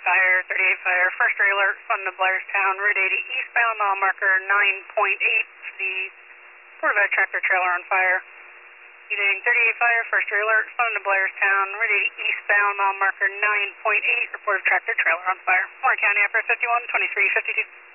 fire, 38 fire, first alert, fund to Blairstown, Route 80 eastbound, mile marker 9.8, the Corvette tractor trailer on fire. Eating 38 fire, first alert, fund to Blairstown, Route 80 eastbound, mile marker 9.8, report of tractor trailer on fire. Warren County, Upper 51, 2352.